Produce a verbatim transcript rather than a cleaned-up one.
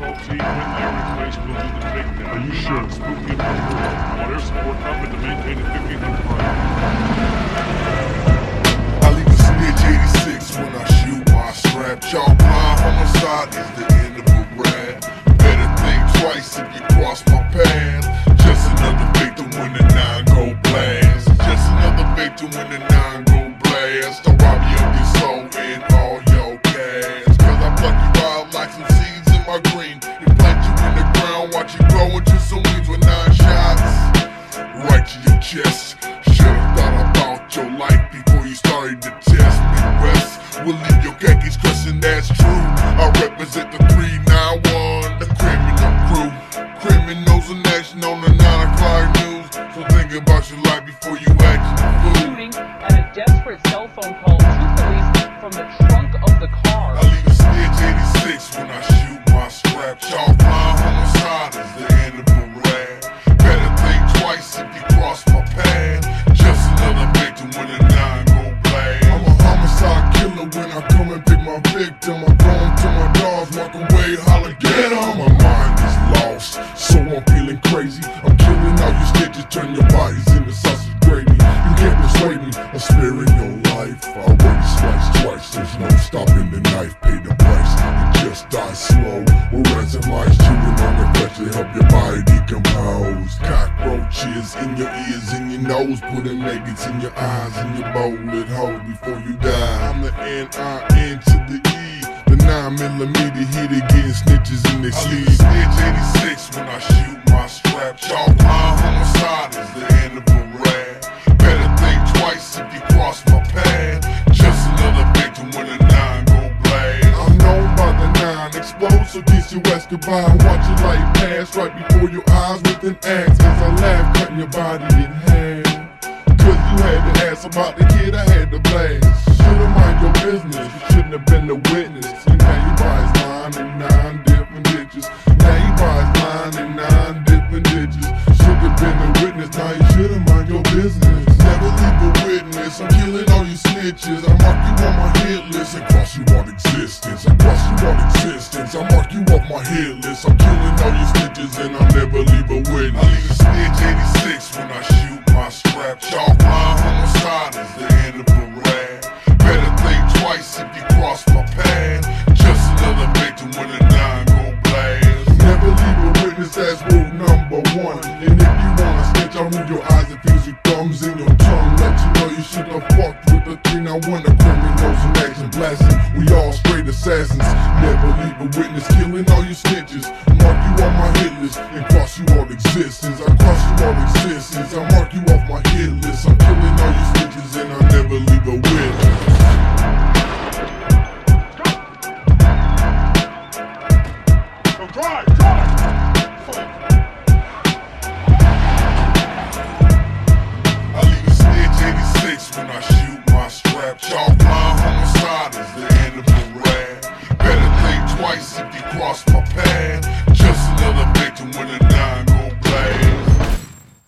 assault team with air replace will do the takedown. Are you sure? Spooky and want air support coming to maintain a fifteen hundred line. I leave a snitch eighty-six when I shoot my strap. Y'all blind, homicide is the end of a rap. Better think twice if you cross my path. Just another victim when the nine go blast. Just another victim when the nine go blast. Don't rob you of your soul and all your cash. Cause I pluck you out like some seeds in my green. And plant you in the ground, watch you grow into some weeds with nine shots right to your chest. Should've thought about your life before you started to test. Midwest will leave your khakis crushing, that's true. I represent the three nine one, the criminal crew. Criminals in action on the nine o'clock news. So think about your life before you act a fool. Shooting and a desperate cell phone call to police from the trunk of the car. I leave a snitch eighty-six when I shoot my strap. Y'all blind, homicide is the end of a rap. Better think twice if you cross my path. Just another victim when the nine go blast. I'm a homicide killer when I come and pick my victim. I go to my dogs, walk away, holler, get 'em. My mind is lost, so I'm feeling crazy. I'm killing all you snitches, turn your bodies into sausage gravy. You can't persuade me, I'm sparing your life. I already sliced twice, there's no stopping the knife. Pay the price, you just die slow. We're ransom lies chewing on the flesh to help your body decompose. Cockroaches in your ears, in your nose, putting maggots in your eyes, and your bullet holes before you die. I'm the N I N to the E, the nine millimeter hit again, snitches in their sleeves. Snitch eighty-six when I shoot my strap. Y'all blind, homicide is the end of a rap. Better think twice if you cross my path. Just another victim when the nine go blast. I'm known by the nine, explode so get your Escobar. Watch your light pass right before your eyes with an axe. As I laugh, cutting your body in half. Cause you had to ask about the kid, I had to blast. Should've mind your business, you shouldn't have been the witness. And now you buys nine in nine different ditches. Now you buys nine in nine different ditches. Should've been the witness, now you should've mind your business. Never leave a witness, I'm killing all you snitches. I mark you on my hit list and cross you out existence. I cross you out existence, I mark you off my hit list. I'm killing all you snitches and I'll never leave a witness. I leave a snitch eighty-six when I shoot my strap. Y'all blind, homicide is the end of a rap. Better think twice if you cross my path. Just another victim when the nine go blast. Never leave a witness, that's rule number one. And if you wanna snitch, I'll move your eyes and fuse your thumbs in your tongue. Let you know you should have fucked with the three nine one, the criminals in action blasting. We all straight assassins. Never leave a witness, killing all you snitches. Mark you on my hit list and cross you out existence. I cross you out existence, I mark you off my hit list. I'm killing all you snitches and I'll never leave a witness. Drive, drive! I leave a snitch eighty-six when I shoot my strap. Y'all blind, homicide is the end of a rap. Better think twice if you cross my path. Just another victim when the